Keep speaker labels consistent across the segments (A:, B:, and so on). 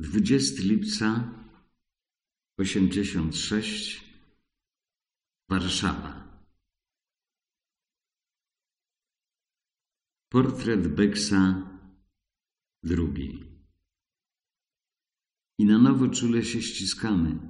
A: 20 lipca 86, Warszawa. Portret Becksa II. I na nowo czule się ściskamy.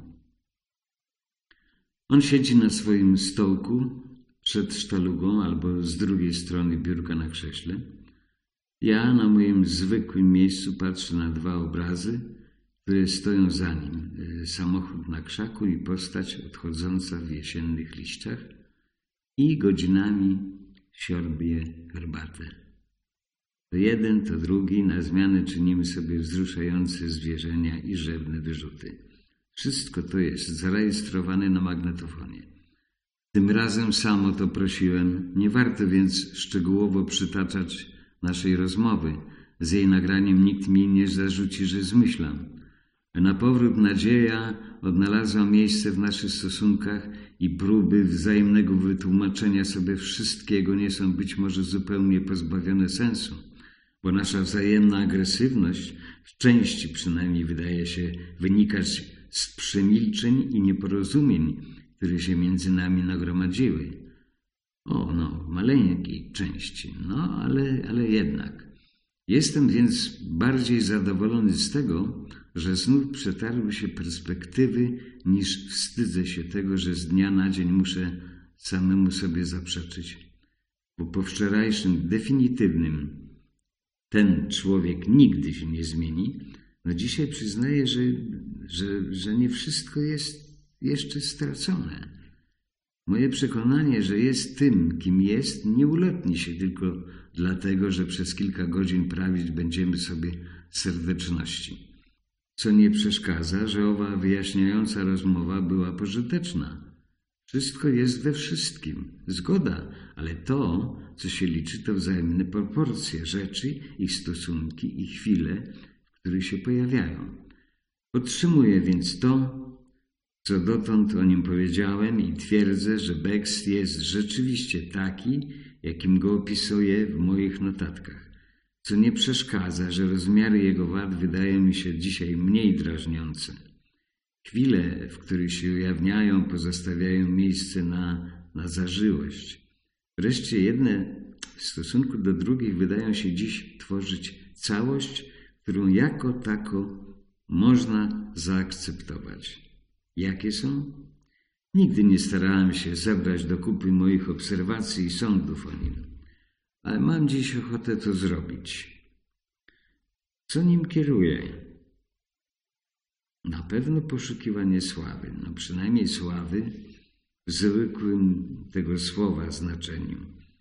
A: On siedzi na swoim stołku przed sztalugą albo z drugiej strony biurka na krześle. Ja na moim zwykłym miejscu patrzę na dwa obrazy, które stoją za nim. Samochód na krzaku i postać odchodząca w jesiennych liściach i godzinami siorbie herbatę. To jeden, to drugi, na zmianę czynimy sobie wzruszające zwierzenia i rzewne wyrzuty. Wszystko to jest zarejestrowane na magnetofonie. Tym razem sam o to prosiłem, nie warto więc szczegółowo przytaczać naszej rozmowy. Z jej nagraniem nikt mi nie zarzuci, że zmyślam. Na powrót nadzieja odnalazła miejsce w naszych stosunkach i próby wzajemnego wytłumaczenia sobie wszystkiego nie są być może zupełnie pozbawione sensu, bo nasza wzajemna agresywność w części przynajmniej wydaje się wynikać z przemilczeń i nieporozumień, które się między nami nagromadziły. Maleńkiej części, ale jednak. Jestem więc bardziej zadowolony z tego, że znów przetarły się perspektywy, niż wstydzę się tego, że z dnia na dzień muszę samemu sobie zaprzeczyć. Bo po wczorajszym definitywnym ten człowiek nigdy się nie zmieni, dzisiaj przyznaję, że nie wszystko jest jeszcze stracone. Moje przekonanie, że jest tym, kim jest, nie ulotni się tylko dlatego, że przez kilka godzin prawić będziemy sobie serdeczności. Co nie przeszkadza, że owa wyjaśniająca rozmowa była pożyteczna. Wszystko jest we wszystkim. Zgoda, ale to, co się liczy, to wzajemne proporcje rzeczy, ich stosunki i chwile, w których się pojawiają. Podtrzymuję więc to, co dotąd o nim powiedziałem i twierdzę, że Becks jest rzeczywiście taki, jakim go opisuję w moich notatkach, co nie przeszkadza, że rozmiary jego wad wydają mi się dzisiaj mniej drażniące. Chwile, w których się ujawniają, pozostawiają miejsce na zażyłość. Wreszcie jedne w stosunku do drugich wydają się dziś tworzyć całość, którą jako tako można zaakceptować. Jakie są? Nigdy nie starałem się zebrać do kupy moich obserwacji i sądów o nim, ale mam dziś ochotę to zrobić. Co nim kieruje? Na pewno poszukiwanie sławy, przynajmniej sławy w zwykłym tego słowa znaczeniu.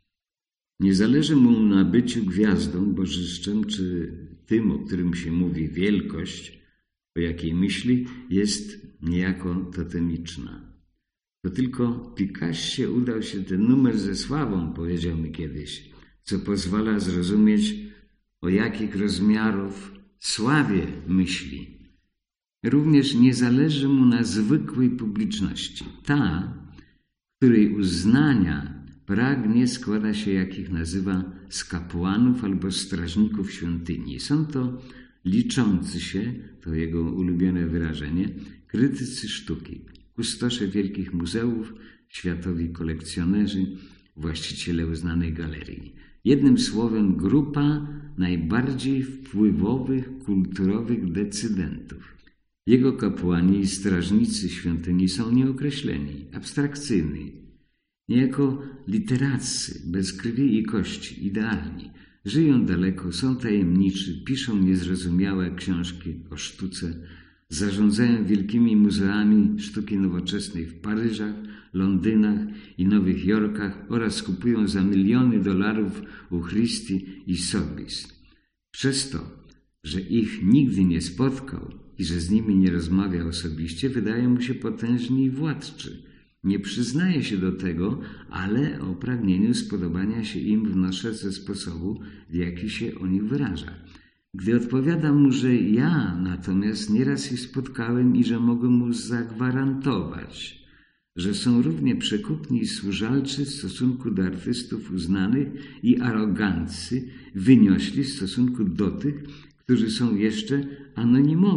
A: Nie zależy mu na byciu gwiazdą, bożyszczem, czy tym, o którym się mówi wielkość, o jakiej myśli, jest niejako totemiczna. To tylko Picasso udał się ten numer ze sławą, powiedział mi kiedyś, co pozwala zrozumieć, o jakich rozmiarów sławie myśli. Również nie zależy mu na zwykłej publiczności. Ta, której uznania pragnie, składa się, jak ich nazywa, z kapłanów albo strażników świątyni. Są to liczący się, to jego ulubione wyrażenie, krytycy sztuki, kustosze wielkich muzeów, światowi kolekcjonerzy, właściciele uznanych galerii. Jednym słowem grupa najbardziej wpływowych, kulturowych decydentów. Jego kapłani i strażnicy świątyni są nieokreśleni, abstrakcyjni, niejako literaccy, bez krwi i kości, idealni. Żyją daleko, są tajemniczy, piszą niezrozumiałe książki o sztuce, zarządzają wielkimi muzeami sztuki nowoczesnej w Paryżach, Londynach i Nowych Jorkach oraz kupują za miliony dolarów u Christie i Sotheby's. Przez to, że ich nigdy nie spotkał i że z nimi nie rozmawia osobiście, wydaje mu się potężny i władczy. Nie przyznaje się do tego, ale o pragnieniu spodobania się im wnoszę ze sposobu, w jaki się o nich wyraża. Gdy odpowiadam mu, że ja natomiast nieraz ich spotkałem i że mogę mu zagwarantować, że są równie przekupni i służalczy w stosunku do artystów uznanych i aroganccy, wyniośli w stosunku do tych, którzy są jeszcze anonimowi.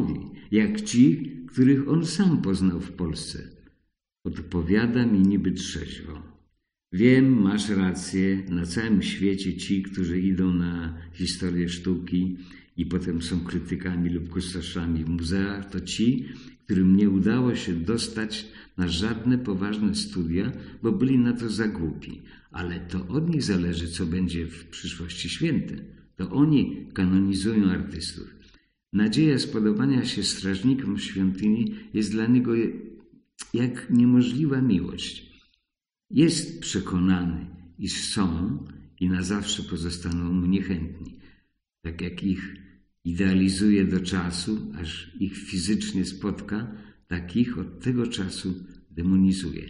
A: jak ci, których on sam poznał w Polsce. Odpowiada mi niby trzeźwo. Wiem, masz rację, na całym świecie ci, którzy idą na historię sztuki i potem są krytykami lub kustoszami w muzeach, to ci, którym nie udało się dostać na żadne poważne studia, bo byli na to za głupi. Ale to od nich zależy, co będzie w przyszłości święte. To oni kanonizują artystów. Nadzieja spodobania się strażnikom świątyni jest dla niego jak niemożliwa miłość. Jest przekonany, iż są i na zawsze pozostaną mu niechętni. Tak jak ich idealizuje do czasu, aż ich fizycznie spotka, tak ich od tego czasu demonizuje.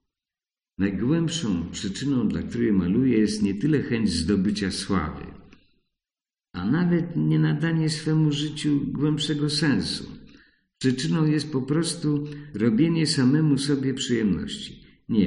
A: Najgłębszą przyczyną, dla której maluje, jest nie tyle chęć zdobycia sławy, a nawet nie nadanie swemu życiu głębszego sensu. Przyczyną jest po prostu robienie samemu sobie przyjemności.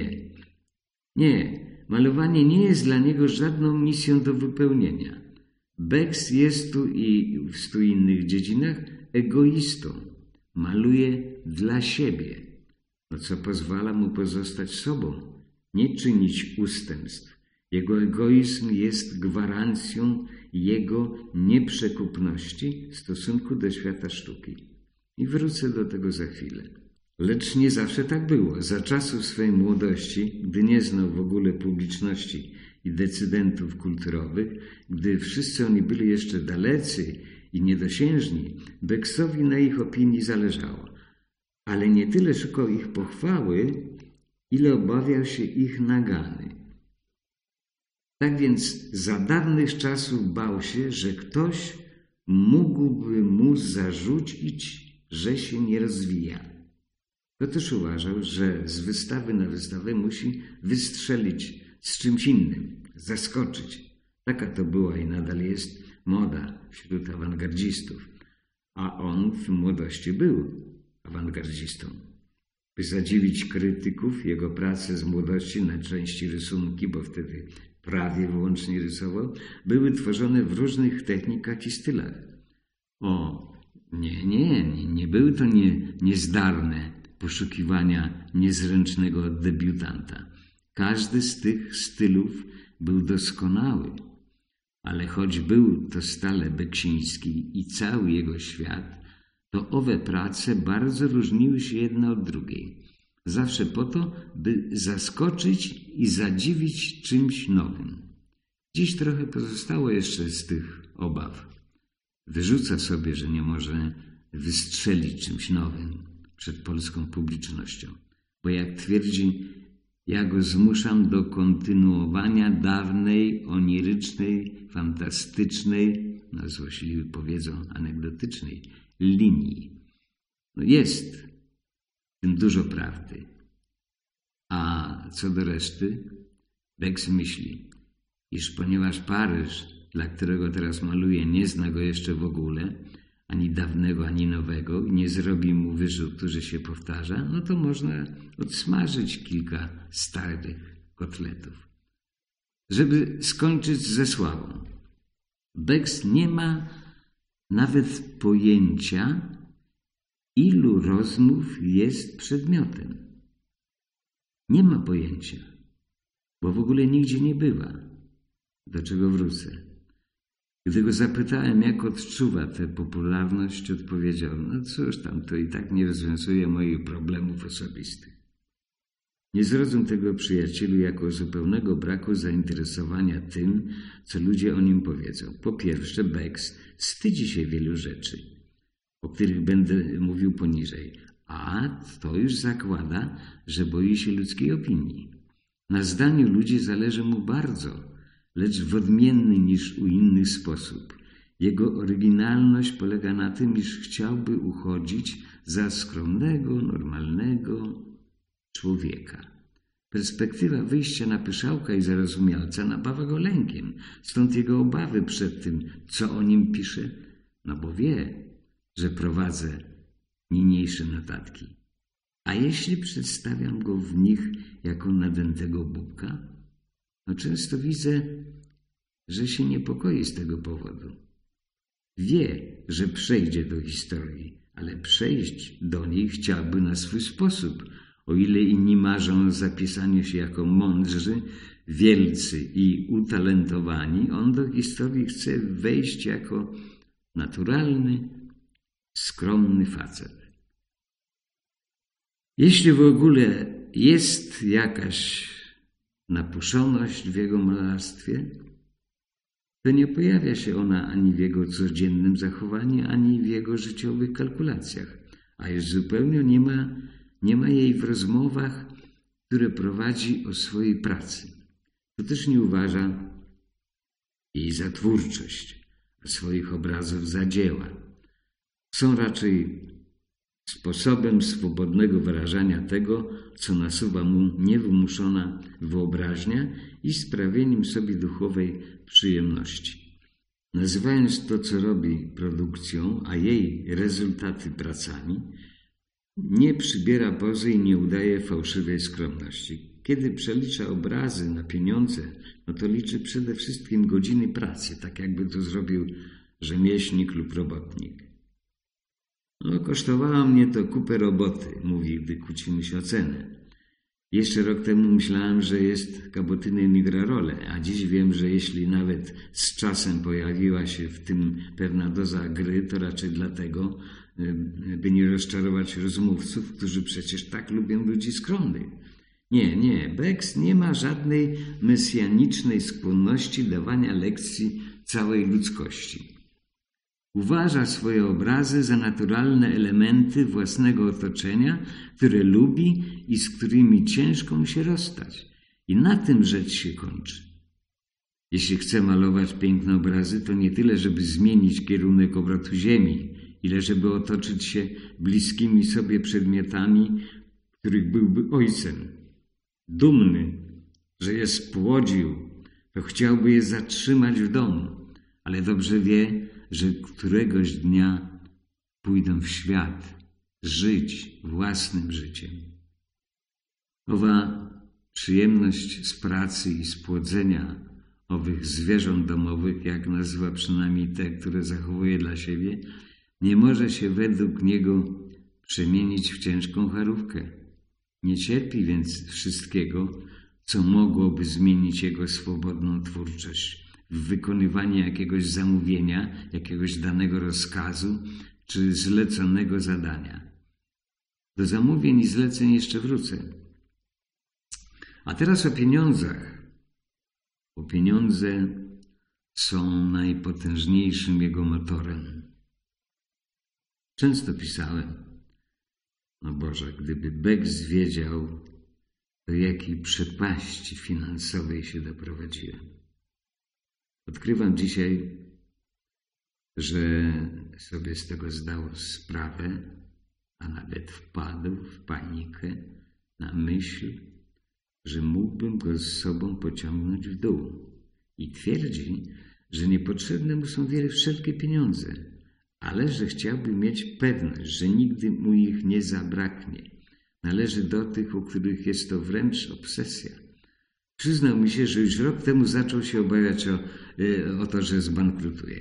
A: Nie, malowanie nie jest dla niego żadną misją do wypełnienia. Becks jest tu i w 100 innych dziedzinach egoistą. Maluje dla siebie, co pozwala mu pozostać sobą, nie czynić ustępstw. Jego egoizm jest gwarancją jego nieprzekupności w stosunku do świata sztuki. I wrócę do tego za chwilę. Lecz nie zawsze tak było. Za czasów swojej młodości, gdy nie znał w ogóle publiczności i decydentów kulturowych, gdy wszyscy oni byli jeszcze dalecy i niedosiężni, Becksowi na ich opinii zależało. Ale nie tyle szukał ich pochwały, ile obawiał się ich nagany. Tak więc za dawnych czasów bał się, że ktoś mógłby mu zarzucić, że się nie rozwija. To też uważał, że z wystawy na wystawę musi wystrzelić z czymś innym, zaskoczyć. Taka to była i nadal jest moda wśród awangardzistów. A on w młodości był awangardzistą. By zadziwić krytyków, jego prace z młodości, na części rysunki, bo wtedy prawie wyłącznie rysował, były tworzone w różnych technikach i stylach. Nie były to niezdarne poszukiwania niezręcznego debiutanta. Każdy z tych stylów był doskonały, ale choć był to stale Beksiński i cały jego świat, to owe prace bardzo różniły się jedna od drugiej. Zawsze po to, by zaskoczyć i zadziwić czymś nowym. Dziś trochę pozostało jeszcze z tych obaw. Wyrzuca sobie, że nie może wystrzelić czymś nowym przed polską publicznością. Bo jak twierdzi, ja go zmuszam do kontynuowania dawnej, onirycznej, fantastycznej, złośliwi powiedzą anegdotycznej linii. Jest w tym dużo prawdy. A co do reszty, Becks myśli, iż ponieważ Paryż, dla którego teraz maluje, nie zna go jeszcze w ogóle, ani dawnego, ani nowego, i nie zrobi mu wyrzutu, że się powtarza, no to można odsmażyć kilka starych kotletów. Żeby skończyć ze sławą. Becks nie ma nawet pojęcia, ilu rozmów jest przedmiotem. Nie ma pojęcia, bo w ogóle nigdzie nie bywa. Do czego wrócę? Gdy go zapytałem, jak odczuwa tę popularność, odpowiedział, no cóż tam, to i tak nie rozwiązuje moich problemów osobistych. Nie zrozum tego, przyjacielu, jako zupełnego braku zainteresowania tym, co ludzie o nim powiedzą. Po pierwsze, Becks wstydzi się wielu rzeczy, o których będę mówił poniżej, a to już zakłada, że boi się ludzkiej opinii. Na zdaniu ludzi zależy mu bardzo, lecz w odmienny niż u innych sposób. Jego oryginalność polega na tym, iż chciałby uchodzić za skromnego, normalnego człowieka. Perspektywa wyjścia na pyszałka i zarozumialca napawa go lękiem, stąd jego obawy przed tym, co o nim pisze, no bo wie, że prowadzę niniejsze notatki. A jeśli przedstawiam go w nich jako nadętego bubka, no często widzę, że się niepokoi z tego powodu. Wie, że przejdzie do historii, ale przejść do niej chciałby na swój sposób. O ile inni marzą o zapisaniu się jako mądrzy, wielcy i utalentowani, on do historii chce wejść jako naturalny, skromny facet. Jeśli w ogóle jest jakaś napuszoność w jego malarstwie, to nie pojawia się ona ani w jego codziennym zachowaniu, ani w jego życiowych kalkulacjach, a już zupełnie nie ma jej w rozmowach, które prowadzi o swojej pracy. To też nie uważa jej za twórczość, a swoich obrazów za dzieła. Są raczej sposobem swobodnego wyrażania tego, co nasuwa mu niewymuszona wyobraźnia i sprawieniem sobie duchowej przyjemności. Nazywając to, co robi, produkcją, a jej rezultaty pracami, nie przybiera pozy i nie udaje fałszywej skromności. Kiedy przelicza obrazy na pieniądze, no to liczy przede wszystkim godziny pracy, tak jakby to zrobił rzemieślnik lub robotnik. No, kosztowało mnie to kupę roboty, mówi, gdy kłócimy się o cenę. Jeszcze rok temu myślałem, że jest kabotynem i gra rolę, a dziś wiem, że jeśli nawet z czasem pojawiła się w tym pewna doza gry, to raczej dlatego, by nie rozczarować rozmówców, którzy przecież tak lubią ludzi skromnych. Nie, Becks nie ma żadnej mesjanicznej skłonności dawania lekcji całej ludzkości. Uważa swoje obrazy za naturalne elementy własnego otoczenia, które lubi i z którymi ciężko mu się rozstać. I na tym rzecz się kończy. Jeśli chce malować piękne obrazy, to nie tyle, żeby zmienić kierunek obrotu ziemi, ile żeby otoczyć się bliskimi sobie przedmiotami, których byłby ojcem. Dumny, że je spłodził, to chciałby je zatrzymać w domu, ale dobrze wie, że któregoś dnia pójdą w świat, żyć własnym życiem. Owa przyjemność z pracy i z płodzenia owych zwierząt domowych, jak nazywa przynajmniej te, które zachowuje dla siebie, nie może się według niego przemienić w ciężką charówkę. Nie cierpi więc wszystkiego, co mogłoby zmienić jego swobodną twórczość w wykonywanie jakiegoś zamówienia, jakiegoś danego rozkazu czy zleconego zadania. Do zamówień i zleceń jeszcze wrócę. A teraz o pieniądzach. Bo pieniądze są najpotężniejszym jego motorem. Często pisałem, no Boże, gdyby Becks wiedział, do jakiej przepaści finansowej się doprowadziłem. Odkrywam dzisiaj, że sobie z tego zdał sprawę, a nawet wpadł w panikę na myśl, że mógłbym go z sobą pociągnąć w dół. I twierdzi, że niepotrzebne mu są wszelkie pieniądze, ale że chciałby mieć pewność, że nigdy mu ich nie zabraknie. Należy do tych, u których jest to wręcz obsesja. Przyznał mi się, że już rok temu zaczął się obawiać o to, że zbankrutuje.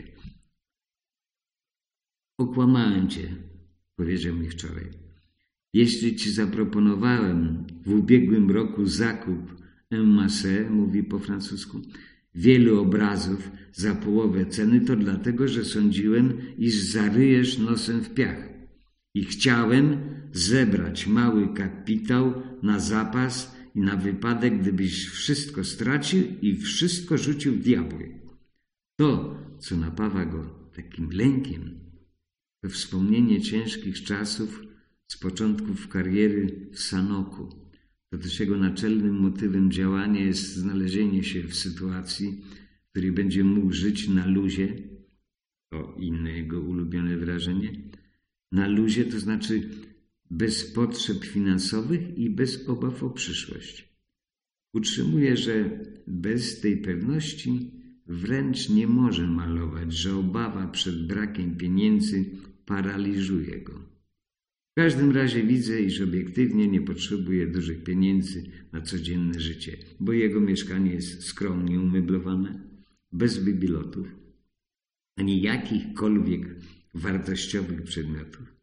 A: Okłamałem cię, powiedział mi wczoraj. Jeśli ci zaproponowałem w ubiegłym roku zakup en masse, mówi po francusku, wielu obrazów za połowę ceny, to dlatego, że sądziłem, iż zaryjesz nosem w piach. I chciałem zebrać mały kapitał na zapas i na wypadek, gdybyś wszystko stracił i wszystko rzucił w diabły. To, co napawa go takim lękiem, to wspomnienie ciężkich czasów z początków kariery w Sanoku. To też jego naczelnym motywem działania jest znalezienie się w sytuacji, w której będzie mógł żyć na luzie, to inne jego ulubione wyrażenie, na luzie, to znaczy bez potrzeb finansowych i bez obaw o przyszłość. Utrzymuje, że bez tej pewności wręcz nie może malować, że obawa przed brakiem pieniędzy paraliżuje go. W każdym razie widzę, iż obiektywnie nie potrzebuje dużych pieniędzy na codzienne życie, bo jego mieszkanie jest skromnie umeblowane, bez bibilotów, ani jakichkolwiek wartościowych przedmiotów.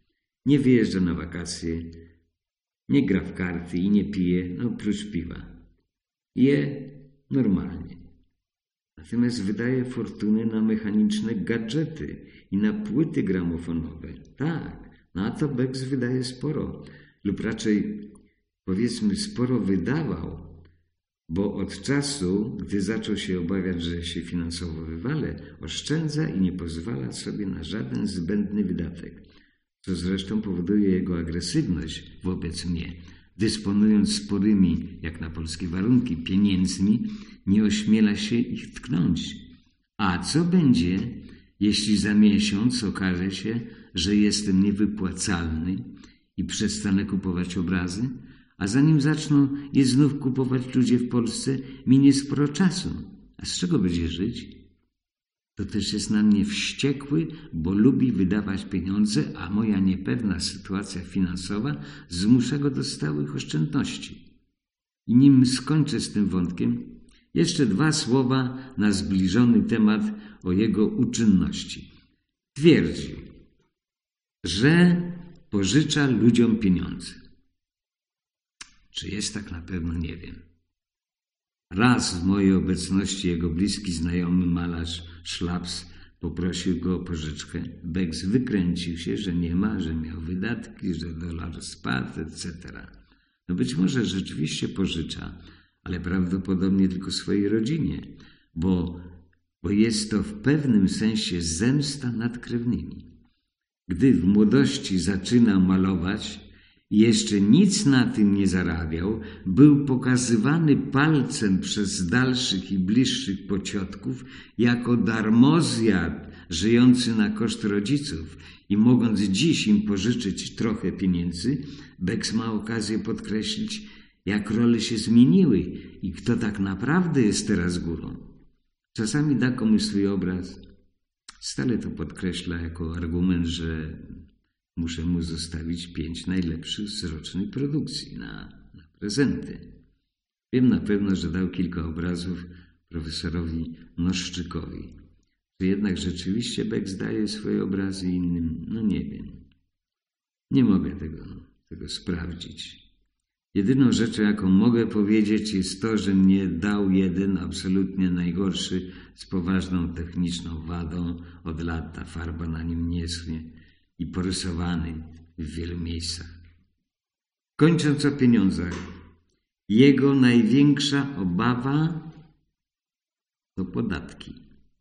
A: Nie wyjeżdża na wakacje, nie gra w karty i nie pije, oprócz piwa. Je normalnie. Natomiast wydaje fortunę na mechaniczne gadżety i na płyty gramofonowe. Tak, na to Becks wydaje sporo. Lub raczej, powiedzmy, sporo wydawał, bo od czasu, gdy zaczął się obawiać, że się finansowo wywale, oszczędza i nie pozwala sobie na żaden zbędny wydatek, co zresztą powoduje jego agresywność wobec mnie. Dysponując sporymi, jak na polskie warunki, pieniędzmi, nie ośmiela się ich tknąć. A co będzie, jeśli za miesiąc okaże się, że jestem niewypłacalny i przestanę kupować obrazy, a zanim zaczną je znów kupować ludzie w Polsce, minie sporo czasu. A z czego będzie żyć? To też jest na mnie wściekły, bo lubi wydawać pieniądze, a moja niepewna sytuacja finansowa zmusza go do stałych oszczędności. I nim skończę z tym wątkiem, jeszcze 2 słowa na zbliżony temat o jego uczynności. Twierdzi, że pożycza ludziom pieniądze. Czy jest tak na pewno, nie wiem. Raz w mojej obecności jego bliski znajomy malarz Szlaps poprosił go o pożyczkę. Becks wykręcił się, że nie ma, że miał wydatki, że dolar spadł, etc. Być może rzeczywiście pożycza, ale prawdopodobnie tylko swojej rodzinie, bo jest to w pewnym sensie zemsta nad krewnymi. Gdy w młodości zaczynał malować i jeszcze nic na tym nie zarabiał, był pokazywany palcem przez dalszych i bliższych pociotków jako darmozjad żyjący na koszt rodziców i mogąc dziś im pożyczyć trochę pieniędzy, Becks ma okazję podkreślić, jak role się zmieniły i kto tak naprawdę jest teraz górą. Czasami da komuś swój obraz, stale to podkreśla jako argument, że muszę mu zostawić 5 najlepszych z rocznej produkcji na prezenty. Wiem na pewno, że dał kilka obrazów profesorowi Noszczykowi. Czy jednak rzeczywiście Becks daje swoje obrazy innym? Nie wiem. Nie mogę tego sprawdzić. Jedyną rzeczą, jaką mogę powiedzieć, jest to, że mnie dał jeden absolutnie najgorszy z poważną techniczną wadą. Od lat ta farba na nim nie schnie i porysowany w wielu miejscach. Kończąc o pieniądzach, jego największa obawa to podatki.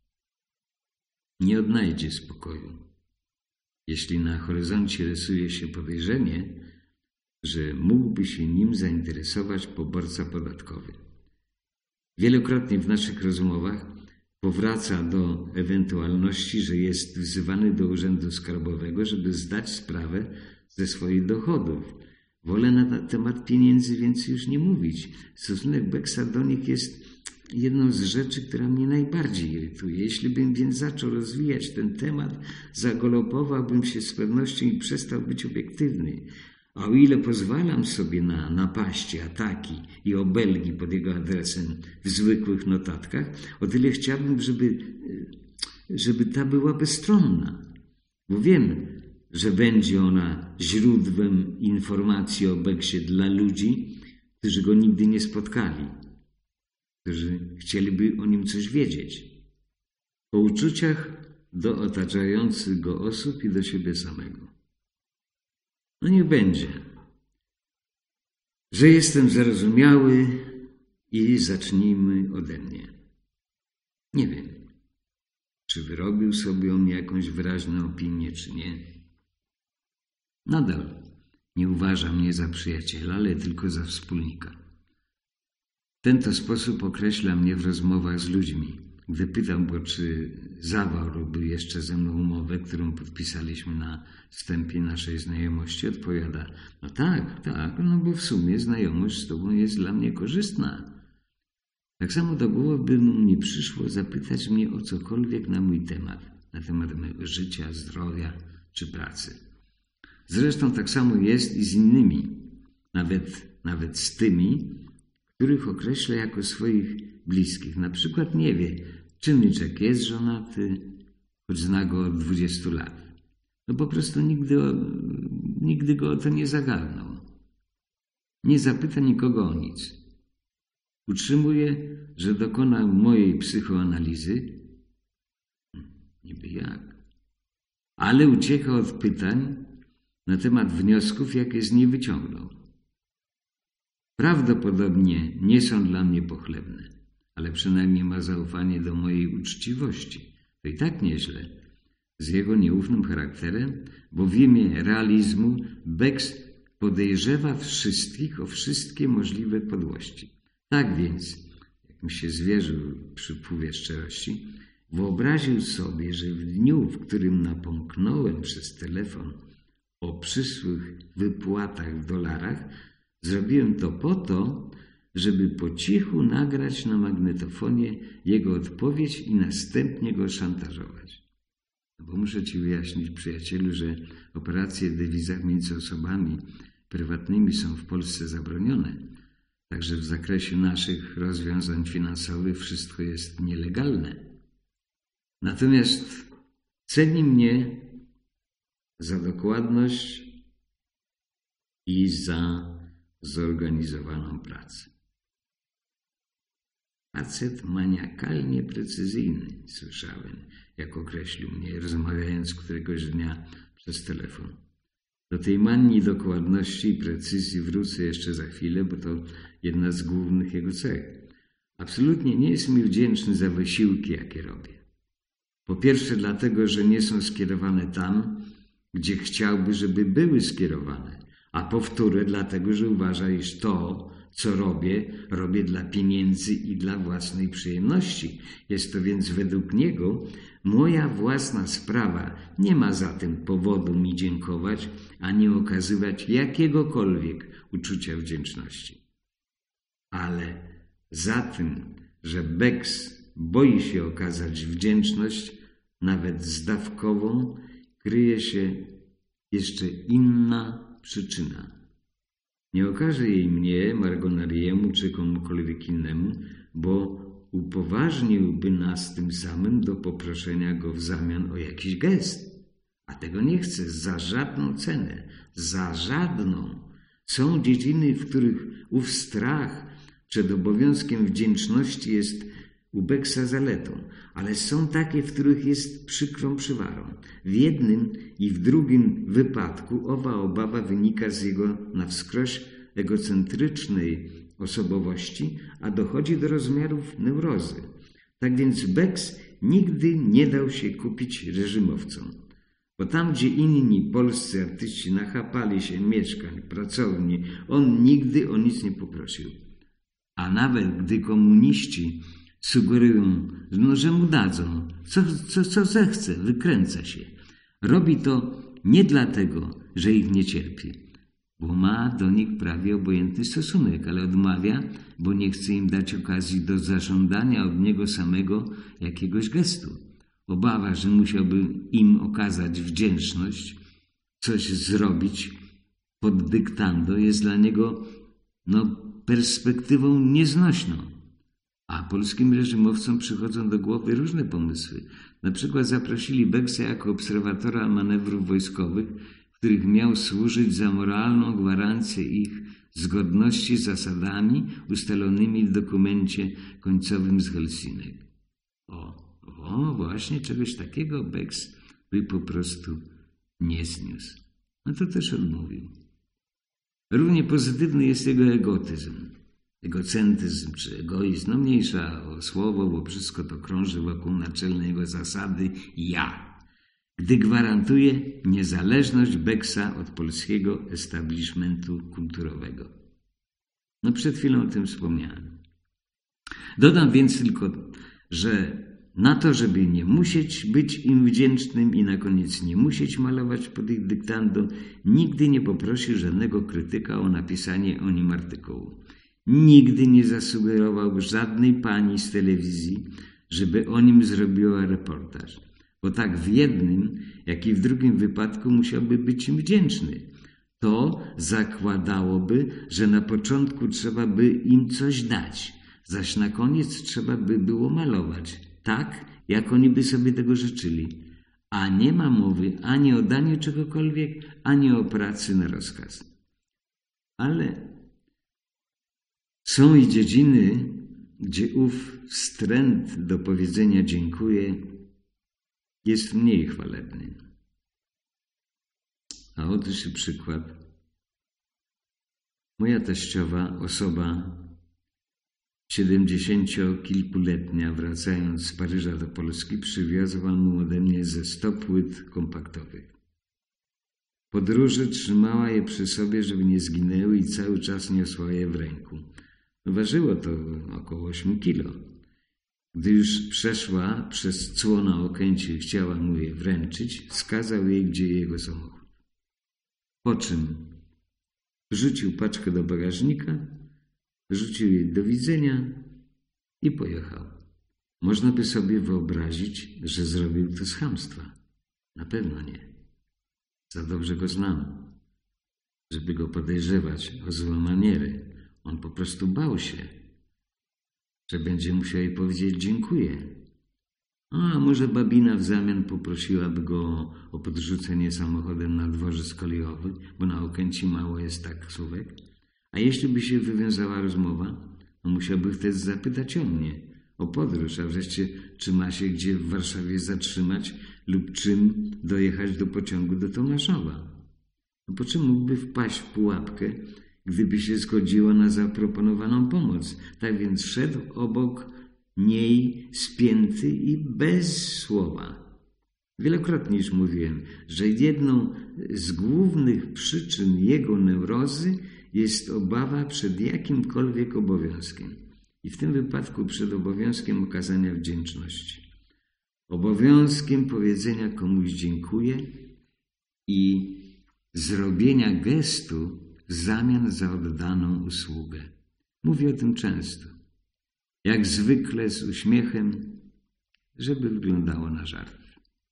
A: Nie odnajdzie spokoju, jeśli na horyzoncie rysuje się podejrzenie, że mógłby się nim zainteresować poborca podatkowy. Wielokrotnie w naszych rozmowach powraca do ewentualności, że jest wzywany do Urzędu Skarbowego, żeby zdać sprawę ze swoich dochodów. Wolę na temat pieniędzy więcej już nie mówić. Stosunek Becksa do nich jest jedną z rzeczy, która mnie najbardziej irytuje. Jeśli bym więc zaczął rozwijać ten temat, zagalopowałbym się z pewnością i przestał być obiektywny. A o ile pozwalam sobie na napaści, ataki i obelgi pod jego adresem w zwykłych notatkach, o tyle chciałbym, żeby ta była bezstronna. Bo wiem, że będzie ona źródłem informacji o Becksie dla ludzi, którzy go nigdy nie spotkali, którzy chcieliby o nim coś wiedzieć. O uczuciach do otaczających go osób i do siebie samego. Niech będzie, że jestem zarozumiały i zacznijmy ode mnie. Nie wiem, czy wyrobił sobie o mnie jakąś wyraźną opinię, czy nie. Nadal nie uważa mnie za przyjaciela, ale tylko za wspólnika. W ten to sposób określa mnie w rozmowach z ludźmi. Gdy pytam go, czy zawarłby jeszcze ze mną umowę, którą podpisaliśmy na wstępie naszej znajomości, odpowiada, tak, bo w sumie znajomość z tobą jest dla mnie korzystna. Tak samo do głowy by mu nie przyszło zapytać mnie o cokolwiek na mój temat, na temat mojego życia, zdrowia czy pracy. Zresztą tak samo jest i z innymi, nawet z tymi, których określa jako swoich bliskich. Na przykład nie wie, czy Nyczek jest żonaty, choć zna go od 20 lat. Po prostu nigdy nigdy go o to nie zagarnął. Nie zapyta nikogo o nic. Utrzymuje, że dokonał mojej psychoanalizy. Niby jak? Ale ucieka od pytań na temat wniosków, jakie z niej wyciągnął. Prawdopodobnie nie są dla mnie pochlebne, ale przynajmniej ma zaufanie do mojej uczciwości. To i tak nieźle. Z jego nieufnym charakterem, bo w imię realizmu Becks podejrzewa wszystkich o wszystkie możliwe podłości. Tak więc, jak mi się zwierzył przy półwie szczerości, wyobraził sobie, że w dniu, w którym napomknąłem przez telefon o przyszłych wypłatach w dolarach, zrobiłem to po to, żeby po cichu nagrać na magnetofonie jego odpowiedź i następnie go szantażować. Bo muszę ci wyjaśnić, przyjacielu, że operacje w dewizach między osobami prywatnymi są w Polsce zabronione. Także w zakresie naszych rozwiązań finansowych wszystko jest nielegalne. Natomiast ceni mnie za dokładność i za zorganizowaną pracę. Facet maniakalnie precyzyjny, słyszałem, jak określił mnie, rozmawiając któregoś dnia przez telefon. Do tej manii dokładności i precyzji wrócę jeszcze za chwilę, bo to jedna z głównych jego cech. Absolutnie nie jest mi wdzięczny za wysiłki, jakie robię. Po pierwsze dlatego, że nie są skierowane tam, gdzie chciałby, żeby były skierowane, a po wtóre dlatego, że uważa, iż to, co robię dla pieniędzy i dla własnej przyjemności. Jest to więc według niego moja własna sprawa. Nie ma zatem powodu mi dziękować, ani okazywać jakiegokolwiek uczucia wdzięczności. Ale za tym, że Becks boi się okazać wdzięczność, nawet zdawkową, kryje się jeszcze inna przyczyna. Nie okaże jej mnie, Margonariemu czy komukolwiek innemu, bo upoważniłby nas tym samym do poproszenia go w zamian o jakiś gest. A tego nie chcę za żadną cenę, za żadną. Są dziedziny, w których ów strach przed obowiązkiem wdzięczności jest u Becksa zaletą, ale są takie, w których jest przykrą przywarą. W jednym i w drugim wypadku owa obawa wynika z jego na wskroś egocentrycznej osobowości, a dochodzi do rozmiarów neurozy. Tak więc Becks nigdy nie dał się kupić reżimowcom, bo tam, gdzie inni polscy artyści nachapali się mieszkań, pracowni, on nigdy o nic nie poprosił. A nawet gdy komuniści sugerują, że mu dadzą, co zechce, wykręca się. Robi to nie dlatego, że ich nie cierpi, bo ma do nich prawie obojętny stosunek, ale odmawia, bo nie chce im dać okazji do zażądania od niego samego jakiegoś gestu. Obawa, że musiałby im okazać wdzięczność, coś zrobić pod dyktando, jest dla niego perspektywą nieznośną. A polskim reżimowcom przychodzą do głowy różne pomysły. Na przykład zaprosili Becksa jako obserwatora manewrów wojskowych, w których miał służyć za moralną gwarancję ich zgodności z zasadami ustalonymi w dokumencie końcowym z Helsinek. Właśnie czegoś takiego Becks by po prostu nie zniósł. To też odmówił. Równie pozytywny jest jego egotyzm. Egocentryzm czy egoizm, mniejsza o słowo, bo wszystko to krąży wokół naczelnej jego zasady ja, gdy gwarantuje niezależność Becksa od polskiego establishmentu kulturowego. Przed chwilą o tym wspomniałem. Dodam więc tylko, że na to, żeby nie musieć być im wdzięcznym i na koniec nie musieć malować pod ich dyktando, nigdy nie poprosił żadnego krytyka o napisanie o nim artykułu. Nigdy nie zasugerował żadnej pani z telewizji, żeby o nim zrobiła reportaż, bo tak w jednym, jak i w drugim wypadku musiałby być im wdzięczny. To zakładałoby, że na początku trzeba by im coś dać, zaś na koniec trzeba by było malować, tak jak oni by sobie tego życzyli. a nie ma mowy ani o daniu czegokolwiek, ani o pracy na rozkaz. Ale są i dziedziny, gdzie ów wstręt do powiedzenia dziękuję jest mniej chwalebny. A otóż i przykład. Moja teściowa, osoba 70-kilkuletnia, wracając z Paryża do Polski, przywiozła mu ode mnie ze 100 płyt kompaktowych. W podróży trzymała je przy sobie, żeby nie zginęły i cały czas niosła je w ręku. Ważyło to około 8 kilo. Gdy już przeszła przez cło na Okęciu i chciała mu je wręczyć, wskazał jej, gdzie jego samochód. Po czym rzucił paczkę do bagażnika, rzucił jej do widzenia i pojechał. Można by sobie wyobrazić, że zrobił to z chamstwa. Na pewno nie. Za dobrze go znam, żeby go podejrzewać o złe maniery. On po prostu bał się, że będzie musiał jej powiedzieć dziękuję. A może babina w zamian poprosiłaby go o podrzucenie samochodem na dworzec kolejowy, bo na Okęci mało jest taksówek. A jeśli by się wywiązała rozmowa, musiałby wtedy zapytać o mnie, o podróż, a wreszcie czy ma się gdzie w Warszawie zatrzymać lub czym dojechać do pociągu do Tomaszowa. Po czym mógłby wpaść w pułapkę, gdyby się zgodziła na zaproponowaną pomoc. Tak więc szedł obok niej spięty i bez słowa. Wielokrotnie już mówiłem, że jedną z głównych przyczyn jego neurozy jest obawa przed jakimkolwiek obowiązkiem. I w tym wypadku przed obowiązkiem okazania wdzięczności. Obowiązkiem powiedzenia komuś dziękuję i zrobienia gestu w zamian za oddaną usługę. Mówię o tym często. Jak zwykle z uśmiechem, żeby wyglądało na żart.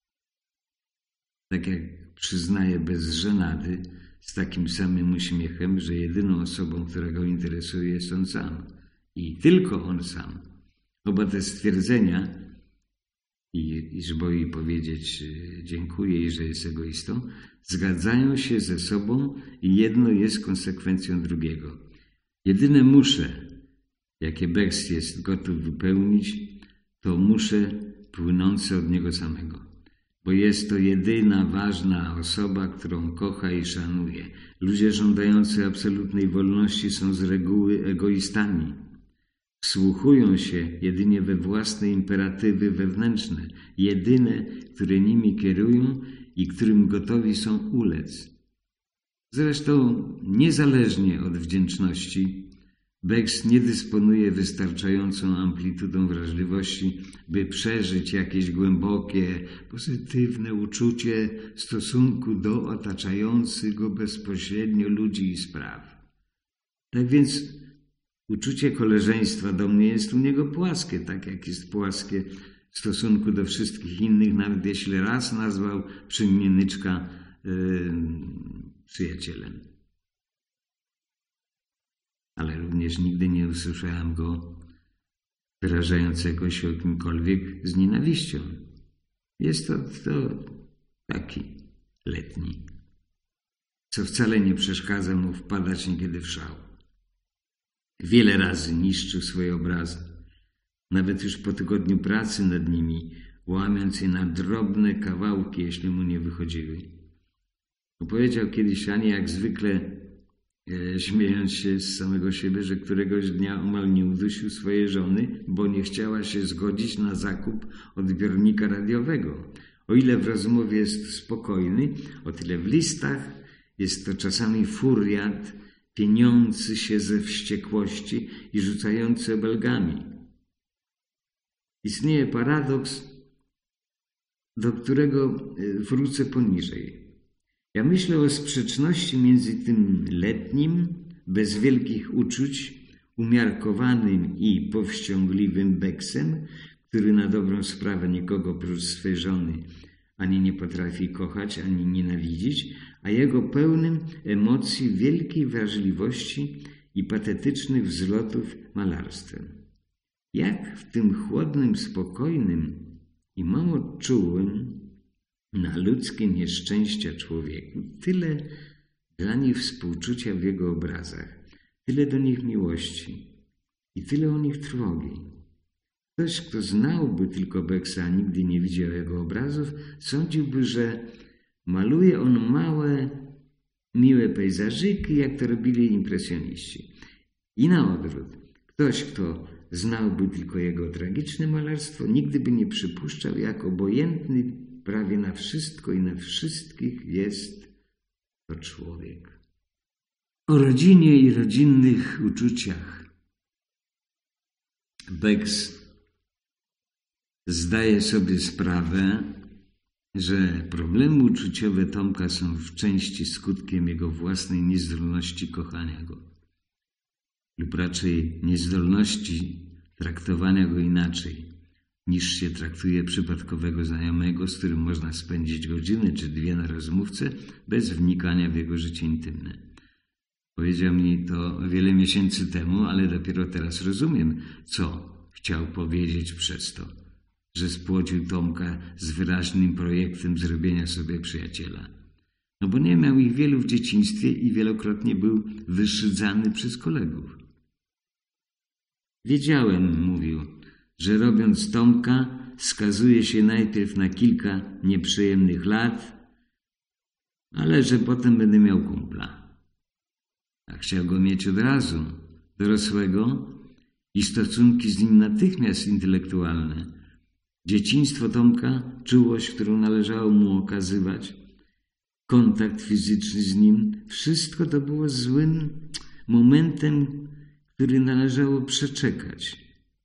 A: Tak jak przyznaję bez żenady, z takim samym uśmiechem, że jedyną osobą, która go interesuje, jest on sam. I tylko on sam. Oba te stwierdzenia, i że boi powiedzieć dziękuję i że jest egoistą, zgadzają się ze sobą i jedno jest konsekwencją drugiego. Jedyne muszę, jakie Becks jest gotów wypełnić, to muszę płynące od niego samego. Bo jest to jedyna ważna osoba, którą kocha i szanuje. Ludzie żądający absolutnej wolności są z reguły egoistami. Wsłuchują się jedynie we własne imperatywy wewnętrzne, jedyne, które nimi kierują i którym gotowi są ulec. Zresztą, niezależnie od wdzięczności, Becks nie dysponuje wystarczającą amplitudą wrażliwości, by przeżyć jakieś głębokie, pozytywne uczucie w stosunku do otaczających go bezpośrednio ludzi i spraw. Tak więc uczucie koleżeństwa do mnie jest u niego płaskie, tak jak jest płaskie w stosunku do wszystkich innych, nawet jeśli raz nazwał przemienniczka przyjacielem. Ale również nigdy nie usłyszałem go wyrażającego się o kimkolwiek z nienawiścią. Jest to taki letni, co wcale nie przeszkadza mu wpadać niekiedy w szał. Wiele razy niszczył swoje obrazy, nawet już po tygodniu pracy nad nimi, łamiąc je na drobne kawałki, jeśli mu nie wychodziły. Powiedział kiedyś Anie, jak zwykle, śmiejąc się z samego siebie, że któregoś dnia omal nie udusił swojej żony, bo nie chciała się zgodzić na zakup odbiornika radiowego. O ile w rozmowie jest spokojny, o tyle w listach jest to czasami furiat, pieniący się ze wściekłości i rzucający obelgami. Istnieje paradoks, do którego wrócę poniżej. Ja myślę o sprzeczności między tym letnim, bez wielkich uczuć, umiarkowanym i powściągliwym Becksem, który na dobrą sprawę nikogo oprócz swej żony ani nie potrafi kochać, ani nienawidzić, a jego pełnym emocji, wielkiej wrażliwości i patetycznych wzlotów malarstwem. Jak w tym chłodnym, spokojnym i mało czułym, na ludzkie nieszczęścia człowieku, tyle dla nich współczucia w jego obrazach, tyle do nich miłości i tyle o nich trwogi. Ktoś, kto znałby tylko Becksa, a nigdy nie widział jego obrazów, sądziłby, że maluje on małe, miłe pejzażyki, jak to robili impresjoniści. I na odwrót, ktoś, kto znałby tylko jego tragiczne malarstwo, nigdy by nie przypuszczał, jak obojętny prawie na wszystko i na wszystkich jest to człowiek. O rodzinie i rodzinnych uczuciach. Becks zdaje sobie sprawę, że problemy uczuciowe Tomka są w części skutkiem jego własnej niezdolności kochania go, lub raczej niezdolności traktowania go inaczej, niż się traktuje przypadkowego znajomego, z którym można spędzić godzinę czy dwie na rozmówce bez wnikania w jego życie intymne. Powiedział mi to wiele miesięcy temu, ale dopiero teraz rozumiem, co chciał powiedzieć przez to, że spłodził Tomka z wyraźnym projektem zrobienia sobie przyjaciela. No bo nie miał ich wielu w dzieciństwie i wielokrotnie był wyszydzany przez kolegów. Wiedziałem, mówił, że robiąc Tomka skazuje się najpierw na kilka nieprzyjemnych lat, ale że potem będę miał kumpla. A chciał go mieć od razu, dorosłego i stosunki z nim natychmiast intelektualne. Dzieciństwo Tomka, czułość, którą należało mu okazywać, kontakt fizyczny z nim, wszystko to było złym momentem, który należało przeczekać.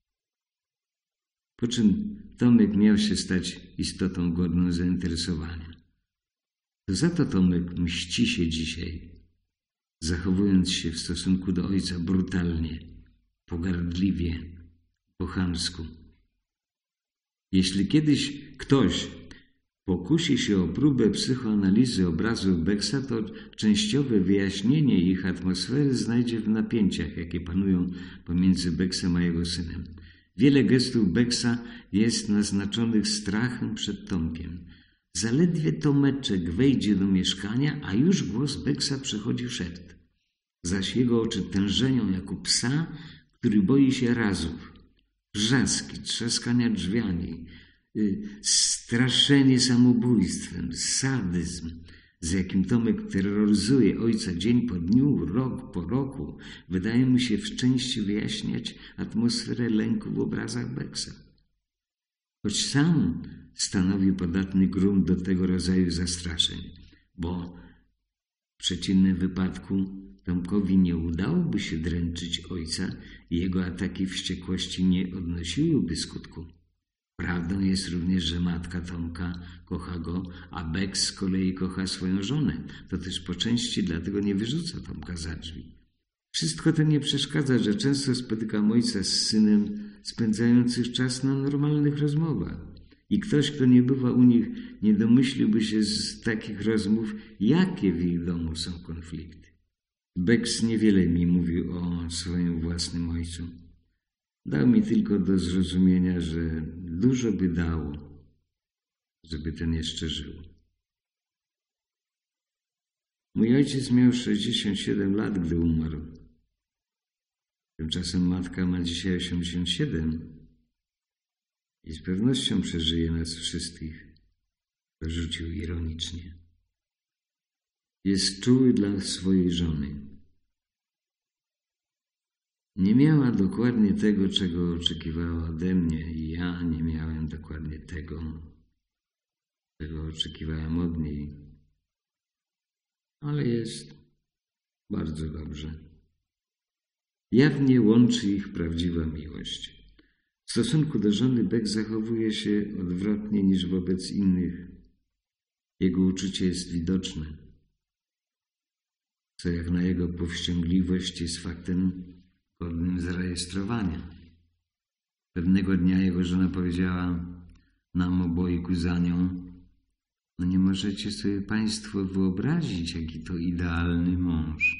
A: Po czym Tomek miał się stać istotą godną zainteresowania. To za to Tomek mści się dzisiaj, zachowując się w stosunku do ojca brutalnie, pogardliwie, po chamsku. Jeśli kiedyś ktoś pokusi się o próbę psychoanalizy obrazów Becksa, to częściowe wyjaśnienie ich atmosfery znajdzie w napięciach, jakie panują pomiędzy Becksem a jego synem. Wiele gestów Becksa jest naznaczonych strachem przed Tomkiem. Zaledwie Tomeczek wejdzie do mieszkania, a już głos Becksa przechodzi w szept. Zaś jego oczy tężeją jak u psa, który boi się razów. Wrzaski, trzaskania drzwiami, straszenie samobójstwem, sadyzm, z jakim Tomek terroryzuje ojca dzień po dniu, rok po roku, wydaje mu się w części wyjaśniać atmosferę lęku w obrazach Becksa. Choć sam stanowi podatny grunt do tego rodzaju zastraszeń, bo w przeciwnym wypadku Tomkowi nie udałoby się dręczyć ojca i jego ataki wściekłości nie odnosiłyby skutku. Prawdą jest również, że matka Tomka kocha go, a Becks z kolei kocha swoją żonę. To też po części dlatego nie wyrzuca Tomka za drzwi. Wszystko to nie przeszkadza, że często spotykam ojca z synem spędzających czas na normalnych rozmowach. I ktoś, kto nie bywa u nich, nie domyśliłby się z takich rozmów, jakie w ich domu są konflikty. Becks niewiele mi mówił o swoim własnym ojcu. Dał mi tylko do zrozumienia, że dużo by dało, żeby ten jeszcze żył. Mój ojciec miał 67 lat, gdy umarł. Tymczasem matka ma dzisiaj 87 i z pewnością przeżyje nas wszystkich, dorzucił ironicznie. Jest czuły dla swojej żony. Nie miała dokładnie tego, czego oczekiwała ode mnie i ja nie miałem dokładnie tego, czego oczekiwałem od niej. Ale jest bardzo dobrze. Jawnie łączy ich prawdziwa miłość. W stosunku do żony Becks zachowuje się odwrotnie niż wobec innych. Jego uczucie jest widoczne, co jak na jego powściągliwość jest faktem godnym zarejestrowania. Pewnego dnia jego żona powiedziała nam obojgu za nią: no nie możecie sobie państwo wyobrazić, jaki to idealny mąż.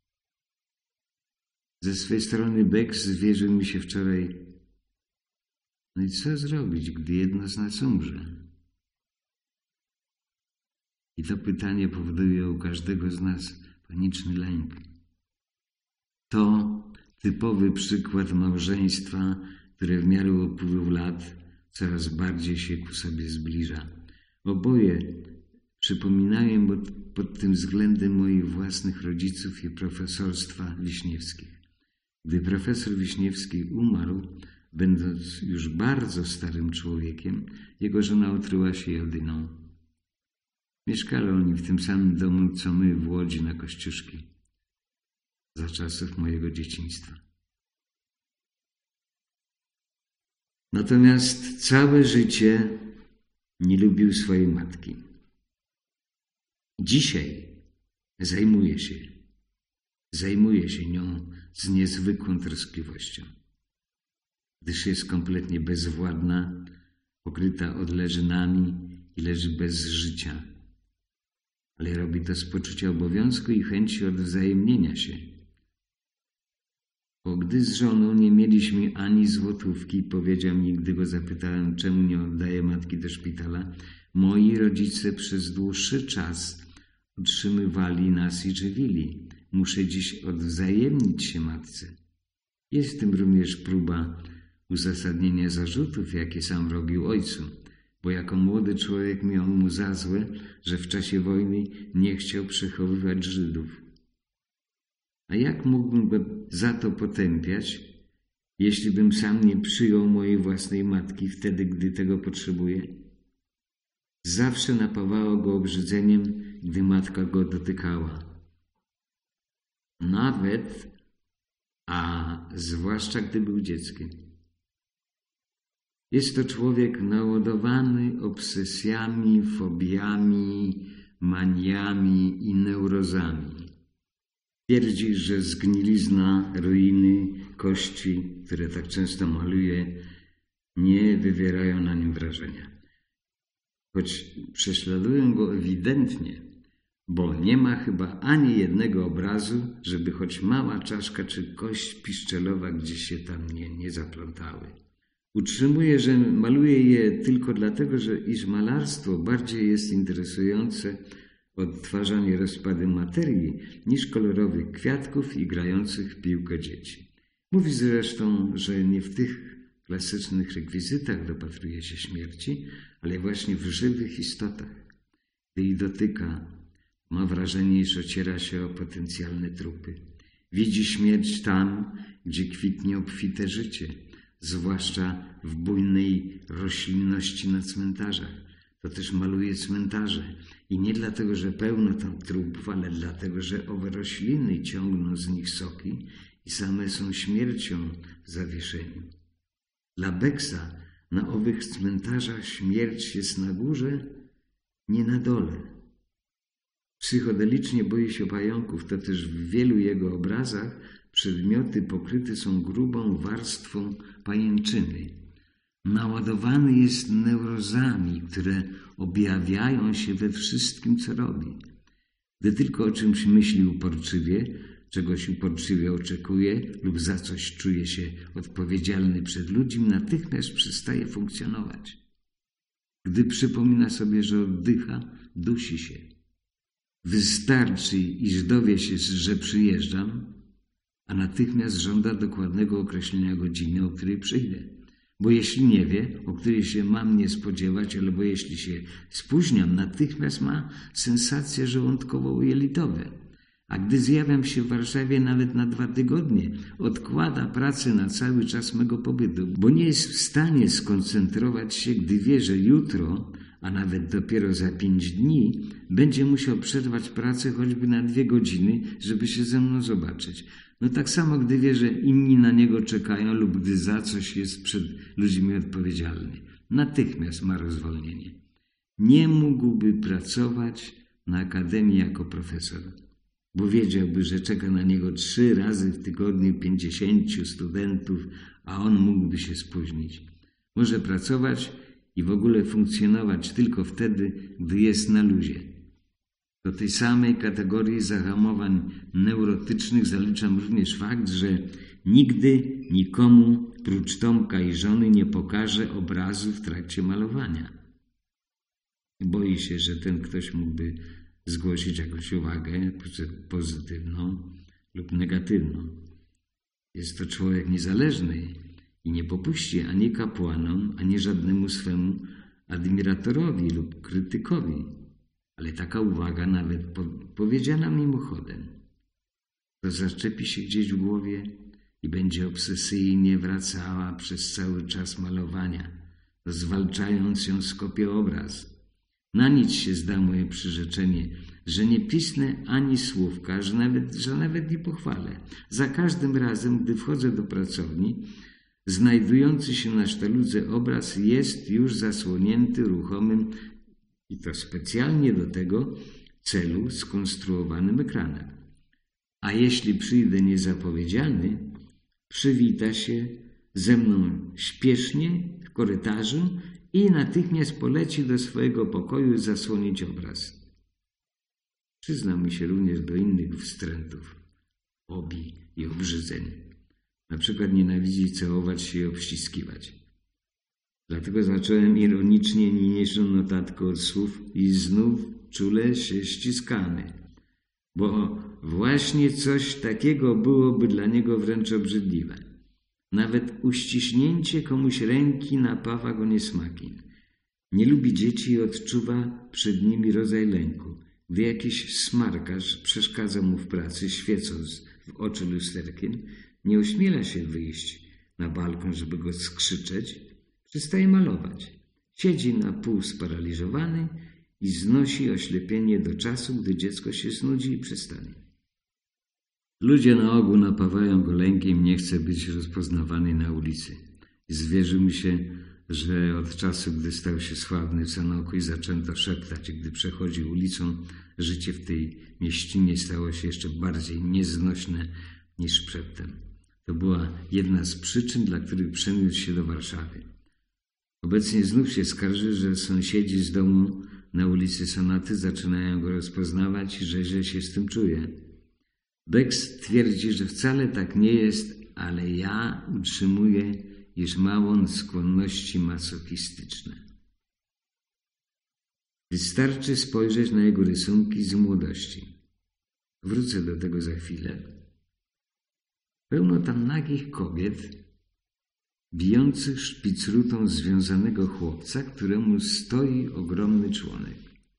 A: Ze swej strony Becks zwierzył mi się wczoraj: no i co zrobić, gdy jedno z nas umrze? I to pytanie powoduje u każdego z nas paniczny lęk. To typowy przykład małżeństwa, które w miarę upływu lat coraz bardziej się ku sobie zbliża. Oboje przypominają pod tym względem moich własnych rodziców i profesorstwa Wiśniewskich. Gdy profesor Wiśniewski umarł, będąc już bardzo starym człowiekiem, jego żona otruła się jodyną. Mieszkali oni w tym samym domu, co my w Łodzi na Kościuszki, za czasów mojego dzieciństwa. Natomiast całe życie nie lubił swojej matki. Dzisiaj zajmuje się nią z niezwykłą troskliwością, gdyż jest kompletnie bezwładna, pokryta odleżynami i leży bez życia. Ale robi to z poczucia obowiązku i chęci odwzajemnienia się. Bo gdy z żoną nie mieliśmy ani złotówki, powiedział mi, gdy go zapytałem, czemu nie oddaje matki do szpitala, moi rodzice przez dłuższy czas utrzymywali nas i żywili. Muszę dziś odwzajemnić się matce. Jest w tym również próba uzasadnienia zarzutów, jakie sam robił ojcu, bo jako młody człowiek miał mu za złe, że w czasie wojny nie chciał przechowywać Żydów. A jak mógłbym go za to potępiać, jeśli bym sam nie przyjął mojej własnej matki wtedy, gdy tego potrzebuje? Zawsze napawało go obrzydzeniem, gdy matka go dotykała. Nawet, a zwłaszcza gdy był dzieckiem. Jest to człowiek naładowany obsesjami, fobiami, maniami i neurozami. Twierdzi, że zgnilizna, ruiny, kości, które tak często maluje, nie wywierają na nim wrażenia. Choć prześladują go ewidentnie, bo nie ma chyba ani jednego obrazu, żeby choć mała czaszka czy kość piszczelowa gdzieś się tam nie zaplątały. Utrzymuje, że maluje je tylko dlatego, iż malarstwo bardziej jest interesujące odtwarzanie rozpady materii niż kolorowych kwiatków i grających w piłkę dzieci. Mówi zresztą, że nie w tych klasycznych rekwizytach dopatruje się śmierci, ale właśnie w żywych istotach. Gdy ich dotyka, ma wrażenie, iż ociera się o potencjalne trupy. Widzi śmierć tam, gdzie kwitnie obfite życie, zwłaszcza w bujnej roślinności na cmentarzach. To też maluje cmentarze i nie dlatego, że pełno tam trupów, ale dlatego, że owe rośliny ciągną z nich soki i same są śmiercią w zawieszeniu. Dla Beksa na owych cmentarzach śmierć jest na górze, nie na dole. Psychodelicznie boi się pająków, to też w wielu jego obrazach przedmioty pokryte są grubą warstwą pajęczyny. Naładowany jest neurozami, które objawiają się we wszystkim, co robi. Gdy tylko o czymś myśli uporczywie, czegoś uporczywie oczekuje lub za coś czuje się odpowiedzialny przed ludźmi, natychmiast przestaje funkcjonować. Gdy przypomina sobie, że oddycha, dusi się. Wystarczy, iż dowie się, że przyjeżdżam, a natychmiast żąda dokładnego określenia godziny, o której przyjdę. Bo jeśli nie wie, o której się mam nie spodziewać, albo jeśli się spóźniam, natychmiast ma sensacje żołądkowo-jelitowe. A gdy zjawiam się w Warszawie nawet na 2 tygodnie, odkłada pracę na cały czas mego pobytu, bo nie jest w stanie skoncentrować się, gdy wie, że jutro, a nawet dopiero za 5 dni, będzie musiał przerwać pracę choćby na 2 godziny, żeby się ze mną zobaczyć. No tak samo, gdy wie, że inni na niego czekają lub gdy za coś jest przed ludźmi odpowiedzialny. Natychmiast ma rozwolnienie. Nie mógłby pracować na akademii jako profesor, bo wiedziałby, że czeka na niego 3 razy w tygodniu 50 studentów, a on mógłby się spóźnić. Może pracować i w ogóle funkcjonować tylko wtedy, gdy jest na luzie. Do tej samej kategorii zahamowań neurotycznych zaliczam również fakt, że nigdy nikomu prócz Tomka i żony nie pokaże obrazu w trakcie malowania. boi się, że ten ktoś mógłby zgłosić jakąś uwagę pozytywną lub negatywną. Jest to człowiek niezależny i nie popuści ani kapłanom, ani żadnemu swemu admiratorowi lub krytykowi. Ale taka uwaga, nawet powiedziana mimochodem, to zaczepi się gdzieś w głowie i będzie obsesyjnie wracała przez cały czas malowania, zwalczając ją z kopioobraz. Na nic się zda moje przyrzeczenie, że nie pisnę ani słówka, że nawet nie pochwalę. Za każdym razem, gdy wchodzę do pracowni, znajdujący się na sztaludze obraz jest już zasłonięty ruchomym i to specjalnie do tego celu skonstruowanym ekranem. A jeśli przyjdę niezapowiedziany, przywita się ze mną śpiesznie w korytarzu i natychmiast poleci do swojego pokoju zasłonić obraz. Przyznam się również do innych wstrętów, fobii i obrzydzeń. Na przykład nienawidzi całować się i obściskiwać. Dlatego zacząłem ironicznie niniejszą notatkę od słów i znów czule się ściskamy, bo właśnie coś takiego byłoby dla niego wręcz obrzydliwe. Nawet uściśnięcie komuś ręki napawa go niesmakiem. Nie lubi dzieci i odczuwa przed nimi rodzaj lęku. Gdy jakiś smarkarz przeszkadza mu w pracy, świecąc w oczy lusterkiem, nie ośmiela się wyjść na balkon, żeby go skrzyczeć, przestaje malować. Siedzi na pół sparaliżowany i znosi oślepienie do czasu, gdy dziecko się znudzi i przestanie. Ludzie na ogół napawają go lękiem, nie chce być rozpoznawany na ulicy. Zwierzy mu się, że od czasu, gdy stał się sławny w Sanoku i zaczęto szeptać, gdy przechodził ulicą, życie w tej mieścinie stało się jeszcze bardziej nieznośne niż przedtem. To była jedna z przyczyn, dla których przeniósł się do Warszawy. Obecnie znów się skarży, że sąsiedzi z domu na ulicy Sonaty zaczynają go rozpoznawać i że źle się z tym czuje. Becks twierdzi, że wcale tak nie jest, ale ja utrzymuję, iż ma on skłonności masochistyczne. Wystarczy spojrzeć na jego rysunki z młodości. Wrócę do tego za chwilę. Pełno tam nagich kobiet, bijących szpicrutą związanego chłopca, któremu stoi ogromny członek.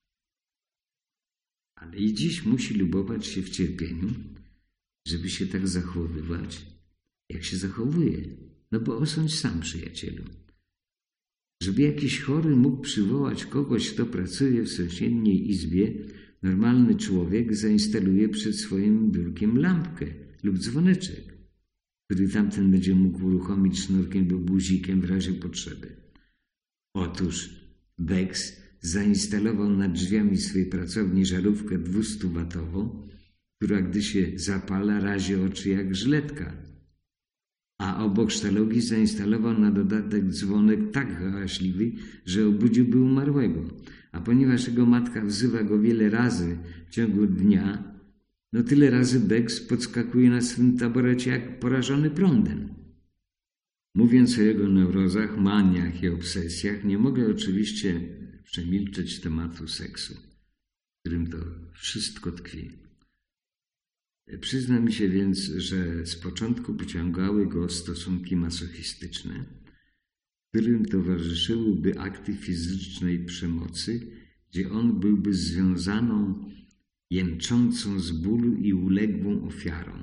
A: Ale i dziś musi lubować się w cierpieniu, żeby się tak zachowywać, jak się zachowuje. No bo osądź sam, przyjacielu. Żeby jakiś chory mógł przywołać kogoś, kto pracuje w sąsiedniej izbie, normalny człowiek zainstaluje przed swoim biurkiem lampkę lub dzwoneczek, który tamten będzie mógł uruchomić sznurkiem lub guzikiem w razie potrzeby. Otóż Becks zainstalował nad drzwiami swej pracowni żarówkę 200-watową, która gdy się zapala, razi oczy jak żyletka. A obok sztalogi zainstalował na dodatek dzwonek tak hałaśliwy, że obudziłby umarłego. A ponieważ jego matka wzywa go wiele razy w ciągu dnia, no tyle razy Becks podskakuje na swym taborecie jak porażony prądem. Mówiąc o jego neurozach, maniach i obsesjach, nie mogę oczywiście przemilczeć tematu seksu, w którym to wszystko tkwi. Przyzna mi się więc, że z początku pociągały go stosunki masochistyczne, którym towarzyszyłyby akty fizycznej przemocy, gdzie on byłby związaną, jęczącą z bólu i uległą ofiarą.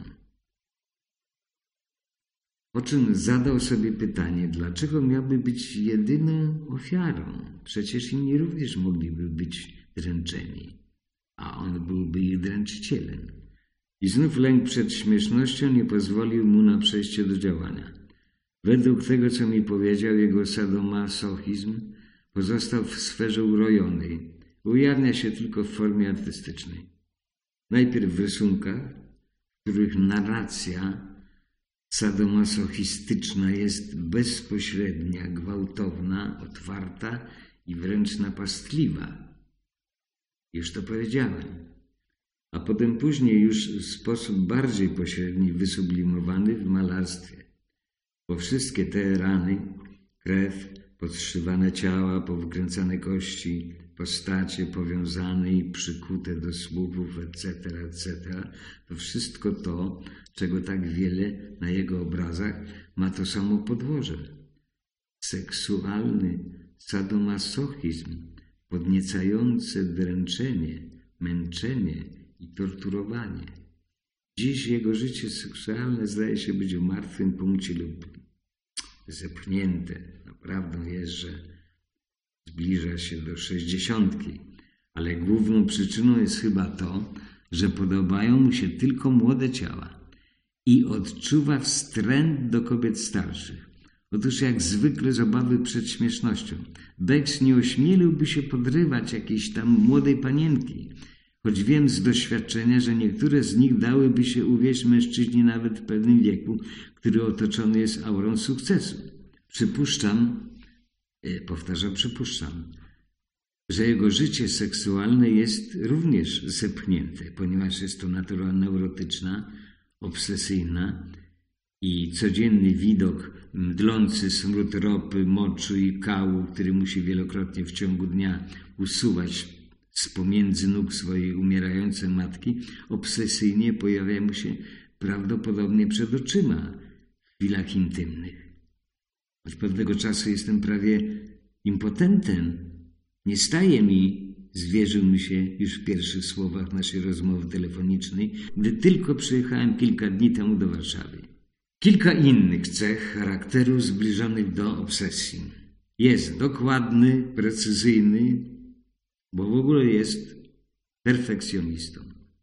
A: Po czym zadał sobie pytanie, dlaczego miałby być jedyną ofiarą? Przecież inni również mogliby być dręczeni, a on byłby ich dręczycielem. I znów lęk przed śmiesznością nie pozwolił mu na przejście do działania. Według tego, co mi powiedział, jego sadomasochizm pozostał w sferze urojonej. Ujawnia się tylko w formie artystycznej. Najpierw w rysunkach, w których narracja sadomasochistyczna jest bezpośrednia, gwałtowna, otwarta i wręcz napastliwa. Już to powiedziałem. A potem później już w sposób bardziej pośredni, wysublimowany w malarstwie. Bo wszystkie te rany, krew, podszywane ciała, powkręcane kości, postacie powiązane i przykute do słupów, etc., etc. To wszystko to, czego tak wiele na jego obrazach, ma to samo podłoże. Seksualny sadomasochizm, podniecające dręczenie, męczenie i torturowanie. Dziś jego życie seksualne zdaje się być w martwym punkcie lub zepchnięte. Prawdą jest, że zbliża się do 60, ale główną przyczyną jest chyba to, że podobają mu się tylko młode ciała i odczuwa wstręt do kobiet starszych. Otóż jak zwykle z obawy przed śmiesznością, Becks nie ośmieliłby się podrywać jakiejś tam młodej panienki, choć wiem z doświadczenia, że niektóre z nich dałyby się uwieść mężczyźnie nawet w pewnym wieku, który otoczony jest aurą sukcesu. Przypuszczam, że jego życie seksualne jest również zepchnięte, ponieważ jest to natura neurotyczna, obsesyjna i codzienny widok mdlący smród ropy, moczu i kału, który musi wielokrotnie w ciągu dnia usuwać z pomiędzy nóg swojej umierającej matki, obsesyjnie pojawia mu się prawdopodobnie przed oczyma w chwilach intymnych. Od pewnego czasu jestem prawie impotentem. Nie staje mi, zwierzył mi się już w pierwszych słowach naszej rozmowy telefonicznej, gdy tylko przyjechałem kilka dni temu do Warszawy. Kilka innych cech charakteru zbliżonych do obsesji. Jest dokładny, precyzyjny, bo w ogóle jest perfekcjonistą.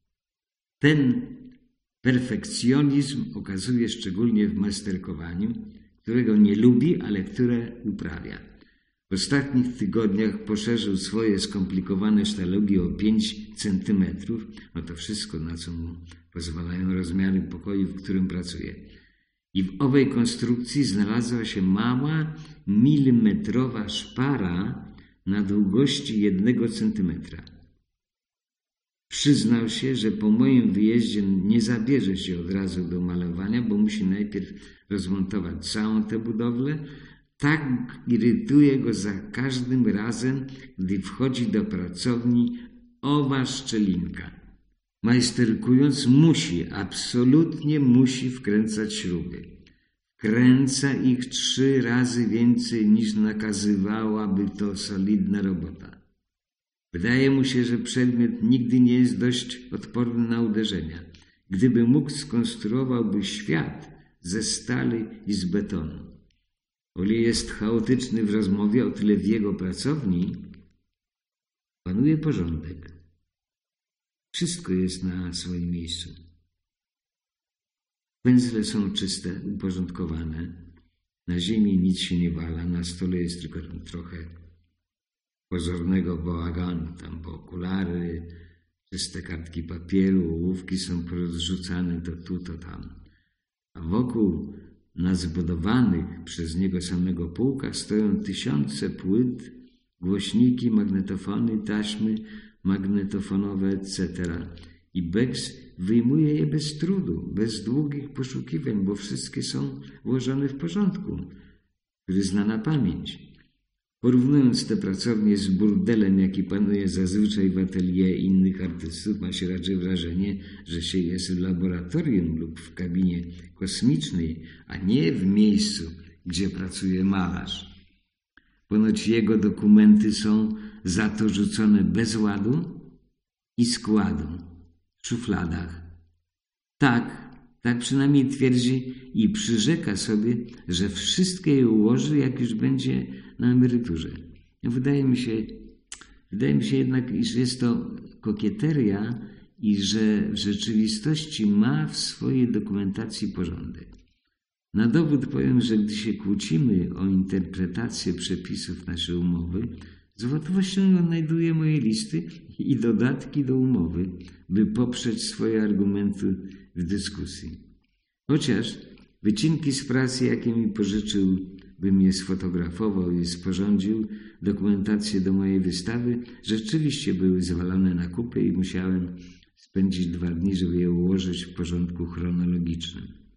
A: Ten perfekcjonizm okazuje szczególnie w masterkowaniu, którego nie lubi, ale które uprawia. W ostatnich tygodniach poszerzył swoje skomplikowane sztalogi o 5 centymetrów. To wszystko, na co mu pozwalają rozmiary pokoju, w którym pracuje. I w owej konstrukcji znalazła się mała, milimetrowa szpara na długości 1 centymetra. Przyznał się, że po moim wyjeździe nie zabierze się od razu do malowania, bo musi najpierw rozmontować całą tę budowlę. Tak irytuje go za każdym razem, gdy wchodzi do pracowni owa szczelinka. Majsterkując absolutnie musi wkręcać śruby. Wkręca ich 3 razy więcej niż nakazywałaby to solidna robota. Wydaje mu się, że przedmiot nigdy nie jest dość odporny na uderzenia. Gdyby mógł, skonstruowałby świat ze stali i z betonu. O ile jest chaotyczny w rozmowie, o tyle w jego pracowni panuje porządek. Wszystko jest na swoim miejscu. Pędzle są czyste, uporządkowane. Na ziemi nic się nie wala, na stole jest tylko trochę pozornego bałaganu. Tam po okulary, czyste kartki papieru, ołówki są porozrzucane to tu, to tam. A wokół na zbudowanych przez niego samego półkach stoją tysiące płyt, głośniki, magnetofony, taśmy magnetofonowe, etc. I Becks wyjmuje je bez trudu, bez długich poszukiwań, bo wszystkie są włożone w porządku, który zna na pamięć. Porównując te pracownie z burdelem, jaki panuje zazwyczaj w atelier innych artystów, ma się raczej wrażenie, że się jest w laboratorium lub w kabinie kosmicznej, a nie w miejscu, gdzie pracuje malarz. Ponoć jego dokumenty są za to rzucone bez ładu i składu, w szufladach. Tak przynajmniej twierdzi i przyrzeka sobie, że wszystkie je ułoży, jak już będzie na emeryturze. Wydaje mi się jednak, iż jest to kokieteria i że w rzeczywistości ma w swojej dokumentacji porządek. Na dowód powiem, że gdy się kłócimy o interpretację przepisów naszej umowy, z łatwością odnajduję moje listy i dodatki do umowy, by poprzeć swoje argumenty w dyskusji. Chociaż wycinki z prasy, jakie mi pożyczył, bym je sfotografował i sporządził, dokumentacje do mojej wystawy, rzeczywiście były zwalone na kupy i musiałem spędzić 2 dni, żeby je ułożyć w porządku chronologicznym.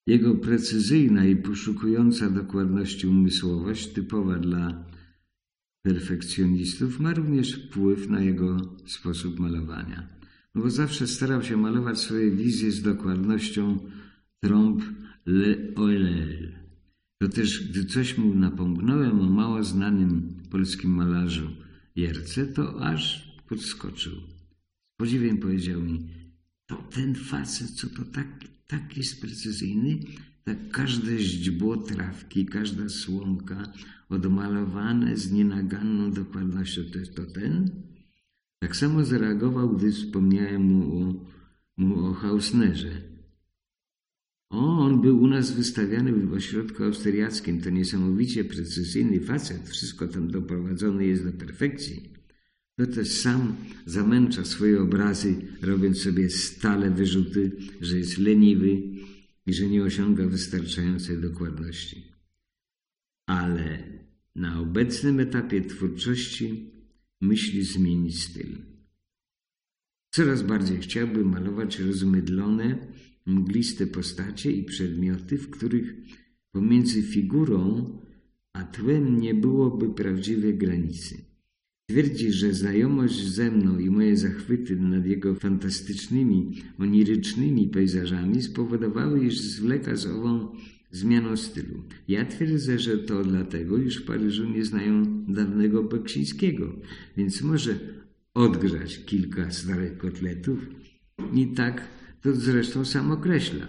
A: Jego precyzyjna i poszukująca dokładności umysłowość, typowa dla perfekcjonistów, ma również wpływ na jego sposób malowania. No bo zawsze starał się malować swoje wizje z dokładnością trompe l'oeil. To też, gdy coś mu napomknąłem o mało znanym polskim malarzu Jerce, to aż podskoczył. Z podziwiem powiedział mi: to ten facet, co to tak jest precyzyjny, tak każde źdźbło trawki, każda słomka odmalowane z nienaganną dokładnością. To jest to ten? Tak samo zareagował, gdy wspomniałem mu o Hausnerze. On był u nas wystawiany w ośrodku austriackim. To niesamowicie precyzyjny facet. Wszystko tam doprowadzone jest do perfekcji. To też sam zamęcza swoje obrazy, robiąc sobie stale wyrzuty, że jest leniwy i że nie osiąga wystarczającej dokładności. Ale na obecnym etapie twórczości myśli zmienić styl. Coraz bardziej chciałby malować rozmydlone, mgliste postacie i przedmioty, w których pomiędzy figurą a tłem nie byłoby prawdziwej granicy. Twierdzi, że znajomość ze mną i moje zachwyty nad jego fantastycznymi, onirycznymi pejzażami spowodowały, iż zwleka z ową zmianą stylu. Ja twierdzę, że to dlatego, iż w Paryżu nie znają dawnego Beksińskiego, więc może odgrzać kilka starych kotletów i tak to zresztą sam określa.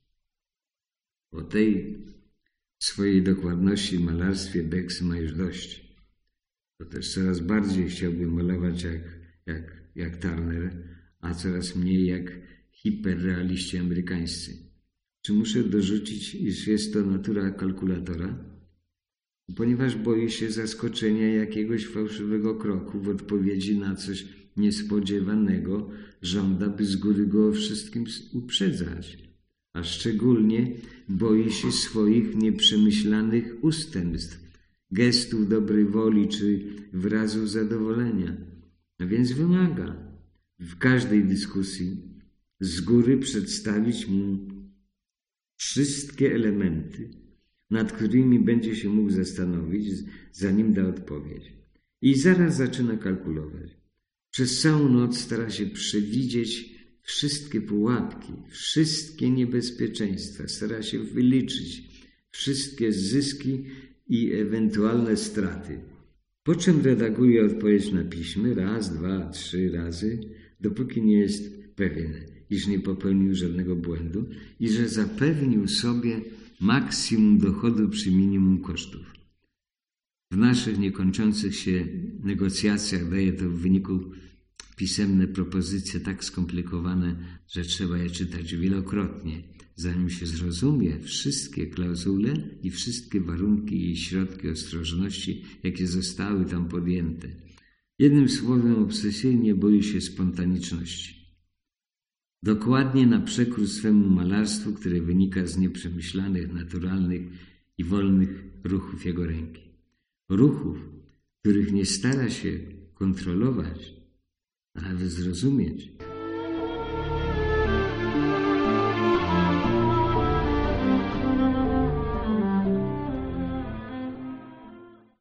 A: O tej swojej dokładności w malarstwie Beks ma już dość. To też coraz bardziej chciałby malować jak Turner, a coraz mniej jak hiperrealiści amerykańscy. Czy muszę dorzucić, iż jest to natura kalkulatora? Ponieważ boi się zaskoczenia jakiegoś fałszywego kroku w odpowiedzi na coś niespodziewanego, żąda, by z góry go o wszystkim uprzedzać. A szczególnie boi się swoich nieprzemyślanych ustępstw, gestów dobrej woli czy wyrazów zadowolenia. A więc wymaga w każdej dyskusji z góry przedstawić mu wszystkie elementy, nad którymi będzie się mógł zastanowić, zanim da odpowiedź. I zaraz zaczyna kalkulować. Przez całą noc stara się przewidzieć wszystkie pułapki, wszystkie niebezpieczeństwa, stara się wyliczyć wszystkie zyski i ewentualne straty. Po czym redaguje odpowiedź na piśmie raz, 2, 3 razy, dopóki nie jest pewien, iż nie popełnił żadnego błędu i że zapewnił sobie maksimum dochodu przy minimum kosztów. W naszych niekończących się negocjacjach daje to w wyniku pisemne propozycje tak skomplikowane, że trzeba je czytać wielokrotnie, zanim się zrozumie wszystkie klauzule i wszystkie warunki i środki ostrożności, jakie zostały tam podjęte. Jednym słowem, obsesyjnie boi się spontaniczności. Dokładnie na przekór swemu malarstwu, które wynika z nieprzemyślanych, naturalnych i wolnych ruchów jego ręki. Ruchów, których nie stara się kontrolować, a nawet zrozumieć.